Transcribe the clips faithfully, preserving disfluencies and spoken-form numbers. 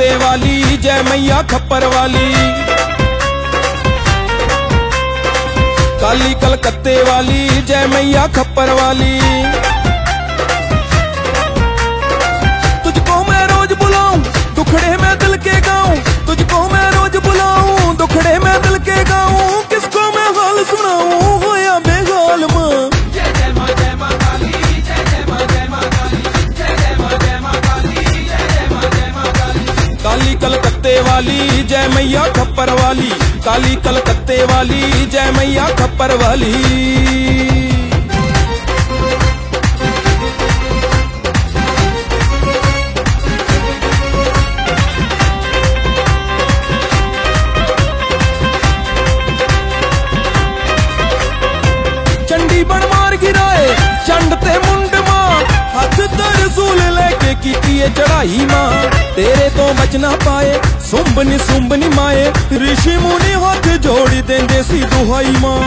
कलकत्ते वाली जय मैया खप्पर वाली, काली कलकत्ते वाली जय मैया खप्पर वाली। तुझको मैं रोज बुलाऊं दुखड़े में दिल के गाऊं, तुझको मैं रोज बुलाऊं दुखड़े में दिल के गाऊं, किसको मैं हाल सुनाऊं होया बेहाल मां। जय जय मां जय मां काली, जय जय मां जय मां काली, जय जय मां जय मां काली, जय जय मां जय मां काली। काली कलकत्ते वाली जय मैया खप्पर वाली, काली कलकत्ते वाली जय मैया खप्पर वाली। चंडी बन मार गिराए चंड ते मुंड मां, हाथ तरसूल लेके कीती चढ़ाई मां। तेरे तो बच ना पाए सुंबनी सुंबनी माए, ऋषि मुनि हाथ जोड़ी देंदे सी दुहाई मां।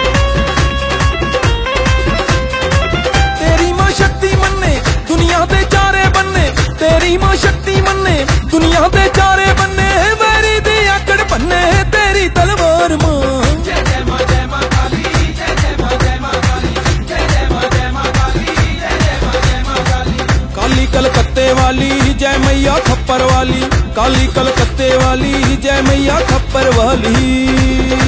तेरी मां शक्ति मन्ने दुनिया दे चारे बन्ने, तेरी मां शक्ति मन्ने दुनिया दे चारे बन्ने, वैरी दी आकड़ बन्ने तेरी तलवार मां। जय जय मां जय मां काली, जय जय मां जय मां काली, जय जय मां जय मां काली, जय जय मां जय मां काली। काली कलकत्ते वाली जय मैया खप्पर वाली, काली कलकत्ते वाली जय मैया खप्पर वाली।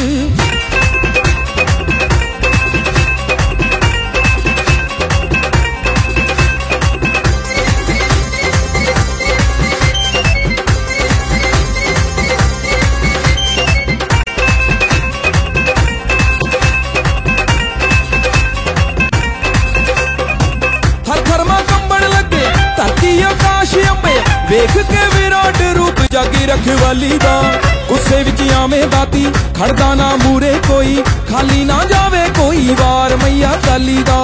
थर थर मां कंबन लगे धरती आकाश अंबे, वेख के विराट रूप जागी रख वाली दा। गुस्से विच आवे दाती खड़दा ना मूरे कोई, खाली ना जावे कोई वार मैया काली दा।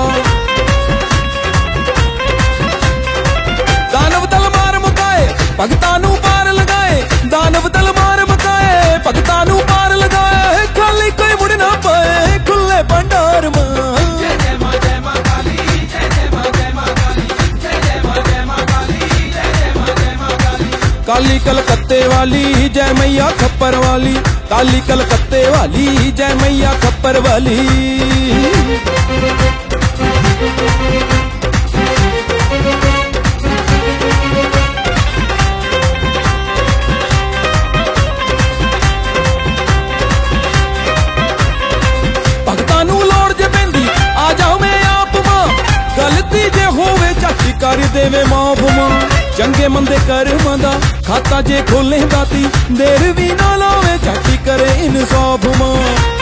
दानव दल मार मुकाए भगतां नू पार लगाए, दानव दल मार मुकाए भगतां नू पार लगाए, खाली कोई मुड़ ना पाए खुले भंडार मां। जय जय मां जय मां काली, जय जय मां जय मां काली, जय जय मां जय मां काली, जय जय मां जय मां काली। काली कलकत्ते वाली जय मैया खप्पर वाली, काली कलकत्ते वाली जय मैया खप्पर वाली। भगतां नू लोड़ जे पैंदी आ जाओ मैं आप मां, गलती जे होवे चाची कर देवे माफ मां। चंगे मंदे कर्मां दा खाता जे खोले दाती, देर भी ना लावे चाची करे इंसाफ मां।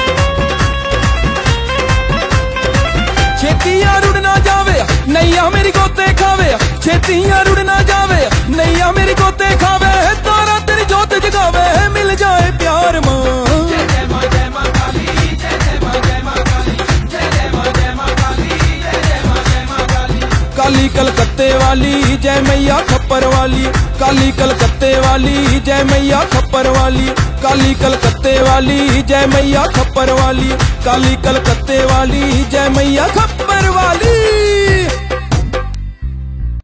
छेतियां रुड़ ना जावे नैया मेरी गोते खावे, छेतियां रुड़ ना जावे नैया मेरी गोते खावे, तारा तेरी जोत जगावे मिल जाए प्यार मां। जय जय मां जय मां काली, जय जय मां जय मां काली, जय जय मां जय मां काली, जय जय मां जय मां काली। काली कलकत्ते वाली जय मैया खप्पर वाली, काली कलकत्ते वाली जय मैया खप्पर वाली, काली कलकत्ते वाली जय मैया खप्पर वाली, काली कलकत्ते वाली जय मैया खप्पर वाली।